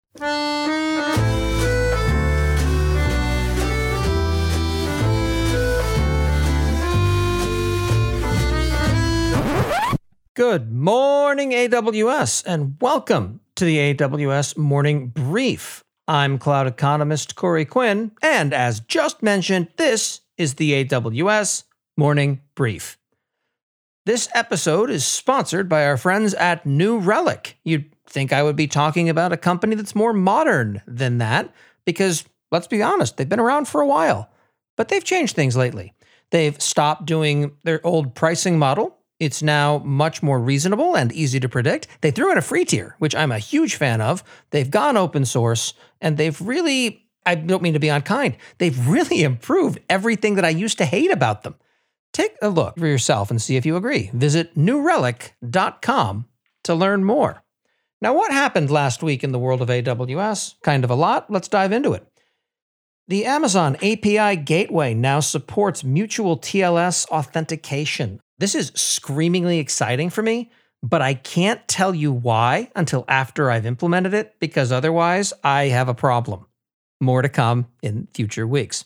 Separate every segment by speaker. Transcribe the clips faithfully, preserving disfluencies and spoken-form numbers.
Speaker 1: Good morning, A W S, and welcome to the A W S Morning Brief. I'm cloud economist Corey Quinn, and as just mentioned, this is the A W S Morning Brief. This episode is sponsored by our friends at New Relic. You'd think I would be talking about a company that's more modern than that, because, let's be honest, they've been around for a while. But they've changed things lately. They've stopped doing their old pricing model. It's now much more reasonable and easy to predict. They threw in a free tier, which I'm a huge fan of. They've gone open source, and they've really, I don't mean to be unkind, they've really improved everything that I used to hate about them. Take a look for yourself and see if you agree. Visit new relic dot com to learn more. Now, what happened last week in the world of A W S? Kind of a lot. Let's dive into it. The Amazon A P I Gateway now supports mutual T L S authentication. This is screamingly exciting for me, but I can't tell you why until after I've implemented it, because otherwise I have a problem. More to come in future weeks.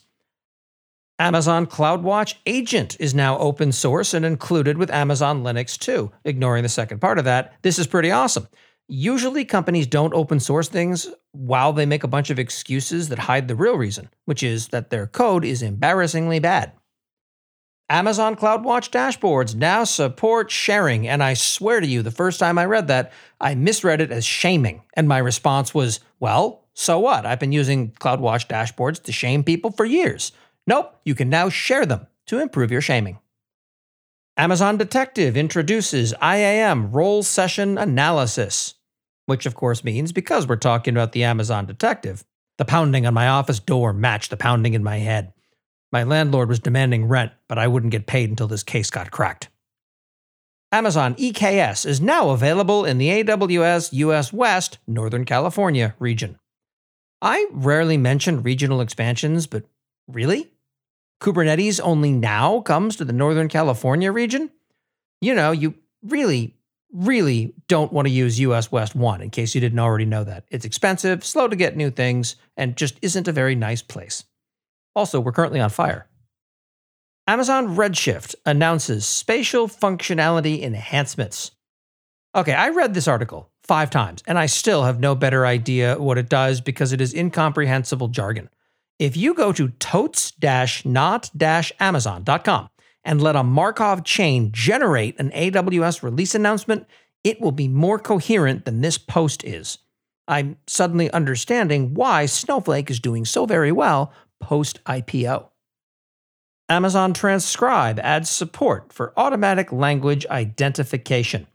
Speaker 1: Amazon CloudWatch Agent is now open source and included with Amazon Linux too. Ignoring the second part of that, this is pretty awesome. Usually companies don't open source things while they make a bunch of excuses that hide the real reason, which is that their code is embarrassingly bad. Amazon CloudWatch dashboards now support sharing, and I swear to you, the first time I read that, I misread it as shaming, and my response was, well, so what? I've been using CloudWatch dashboards to shame people for years. Nope, you can now share them to improve your shaming. Amazon Detective introduces I A M role session analysis, which of course means, because we're talking about the Amazon Detective, the pounding on my office door matched the pounding in my head. My landlord was demanding rent, but I wouldn't get paid until this case got cracked. Amazon E K S is now available in the A W S U S West, Northern California region. I rarely mention regional expansions, but really? Kubernetes only now comes to the Northern California region? You know, you really, really don't want to use U S West one, in case you didn't already know that. It's expensive, slow to get new things, and just isn't a very nice place. Also, we're currently on fire. Amazon Redshift announces spatial functionality enhancements. Okay, I read this article five times, and I still have no better idea what it does because it is incomprehensible jargon. If you go to totes dash not dash amazon dot com and let a Markov chain generate an A W S release announcement, it will be more coherent than this post is. I'm suddenly understanding why Snowflake is doing so very well post-I P O. Amazon Transcribe adds support for automatic language identification.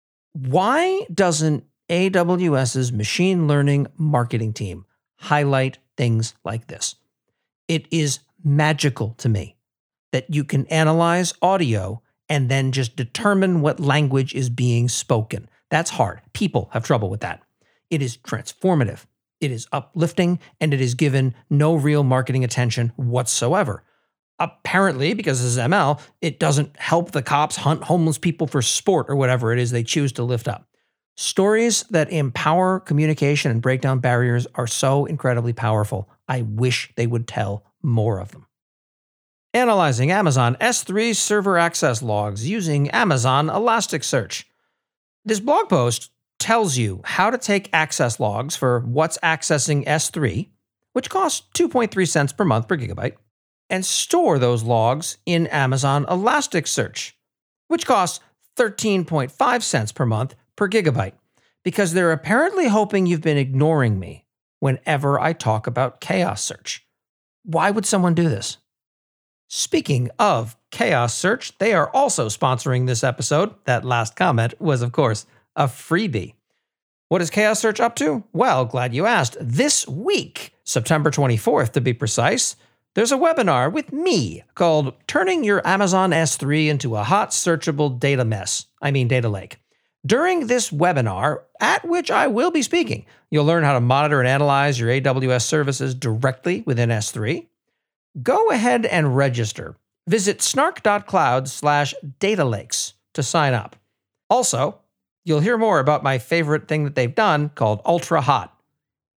Speaker 1: Why doesn't AWS's machine learning marketing team highlight things like this? It is magical to me that you can analyze audio and then just determine what language is being spoken. That's hard. People have trouble with that. It is transformative. It is uplifting, and it is given no real marketing attention whatsoever. Apparently, because this is M L, it doesn't help the cops hunt homeless people for sport or whatever it is they choose to lift up. Stories that empower communication and break down barriers are so incredibly powerful. I wish they would tell more of them. Analyzing Amazon S three server access logs using Amazon Elasticsearch. This blog post tells you how to take access logs for what's accessing S three, which costs two point three cents per month per gigabyte, and store those logs in Amazon Elasticsearch, which costs thirteen point five cents per month per gigabyte, because they're apparently hoping you've been ignoring me whenever I talk about Chaos Search. Why would someone do this? Speaking of Chaos Search, they are also sponsoring this episode. That last comment was, of course, a freebie. What is Chaos Search up to? Well, glad you asked. This week, September twenty-fourth to be precise, there's a webinar with me called Turning Your Amazon S three into a Hot Searchable Data Mess. I mean data lake. During this webinar, at which I will be speaking, you'll learn how to monitor and analyze your A W S services directly within S three. Go ahead and register. Visit snark.cloud slash data lakes to sign up. Also, you'll hear more about my favorite thing that they've done called Ultra Hot.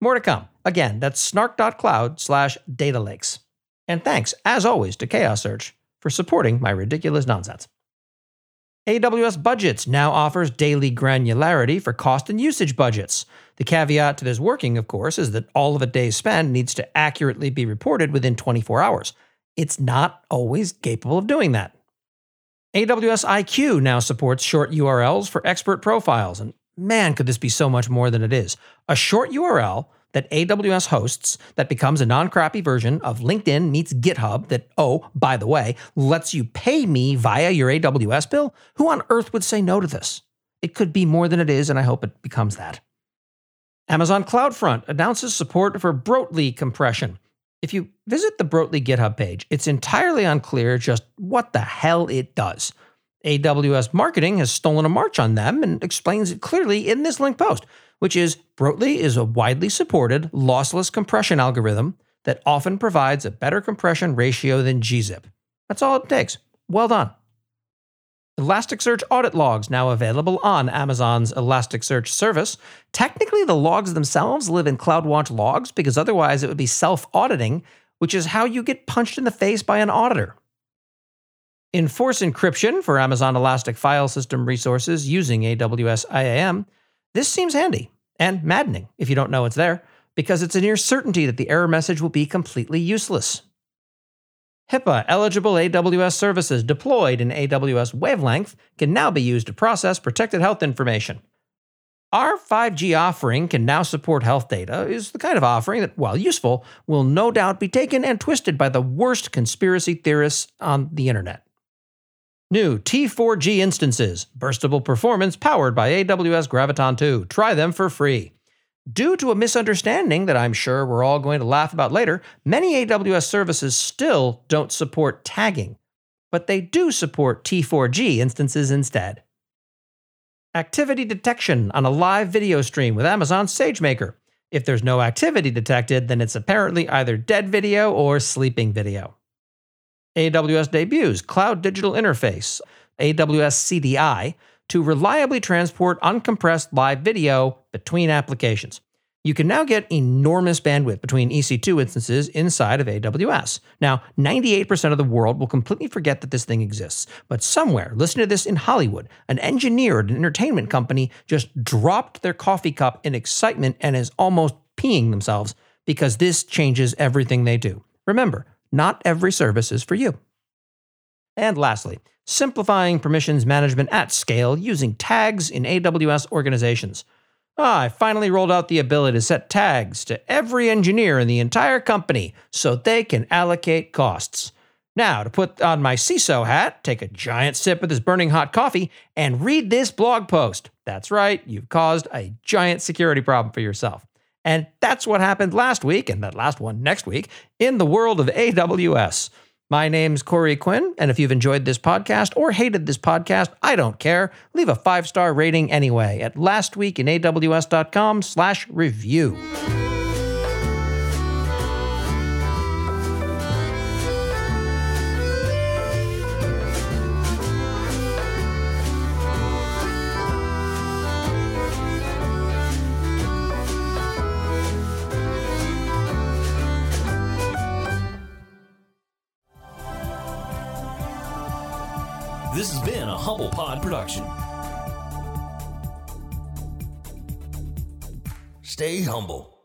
Speaker 1: More to come. Again, that's snark.cloud slash data lakes. And thanks, as always, to Chaos Search for supporting my ridiculous nonsense. A W S Budgets now offers daily granularity for cost and usage budgets. The caveat to this working, of course, is that all of a day's spend needs to accurately be reported within twenty-four hours. It's not always capable of doing that. A W S I Q now supports short U R Ls for expert profiles, and man, could this be so much more than it is. A short U R L that A W S hosts that becomes a non-crappy version of LinkedIn meets GitHub that, oh, by the way, lets you pay me via your A W S bill? Who on earth would say no to this? It could be more than it is, and I hope it becomes that. Amazon CloudFront announces support for Brotli compression. If you visit the Brotli GitHub page, it's entirely unclear just what the hell it does. A W S Marketing has stolen a march on them and explains it clearly in this link post, which is Brotli is a widely supported lossless compression algorithm that often provides a better compression ratio than gzip. That's all it takes. Well done. Elasticsearch audit logs now available on Amazon's Elasticsearch service. Technically, the logs themselves live in CloudWatch logs because otherwise it would be self-auditing, which is how you get punched in the face by an auditor. Enforce encryption for Amazon Elastic File System resources using A W S I A M. This seems handy and maddening if you don't know it's there, because it's a near certainty that the error message will be completely useless. HIPAA-eligible A W S services deployed in A W S Wavelength can now be used to process protected health information. Our five G offering can now support health data is the kind of offering that, while useful, will no doubt be taken and twisted by the worst conspiracy theorists on the internet. New T four G instances, burstable performance powered by A W S Graviton two. Try them for free. Due to a misunderstanding that I'm sure we're all going to laugh about later, many A W S services still don't support tagging, but they do support T four G instances instead. Activity detection on a live video stream with Amazon SageMaker. If there's no activity detected, then it's apparently either dead video or sleeping video. A W S debuts Cloud Digital Interface, A W S C D I, to reliably transport uncompressed live video between applications. You can now get enormous bandwidth between E C two instances inside of A W S. Now, ninety-eight percent of the world will completely forget that this thing exists, but somewhere, listen to this in Hollywood, an engineer at an entertainment company just dropped their coffee cup in excitement and is almost peeing themselves because this changes everything they do. Remember, not every service is for you. And lastly, simplifying permissions management at scale using tags in A W S organizations. Ah, I finally rolled out the ability to set tags to every engineer in the entire company so they can allocate costs. Now, to put on my C I S O hat, take a giant sip of this burning hot coffee, and read this blog post. That's right, you've caused a giant security problem for yourself. And that's what happened last week, and that last one next week, in the world of A W S. My name's Corey Quinn, and if you've enjoyed this podcast or hated this podcast, I don't care. Leave a five-star rating anyway at lastweekinaws.com slash review.
Speaker 2: This has been a Humble Pod production. Stay humble.